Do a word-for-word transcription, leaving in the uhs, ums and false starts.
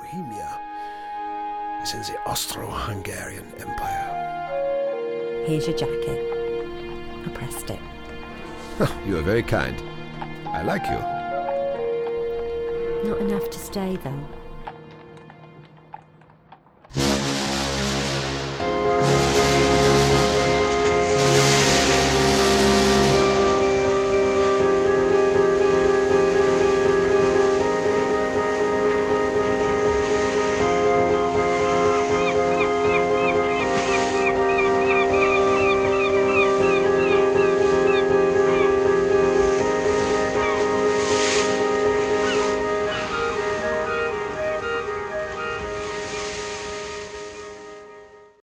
Bohemia is in the Austro-Hungarian Empire. Here's your jacket. I pressed it. You are very kind. I like you. Not enough to stay, though.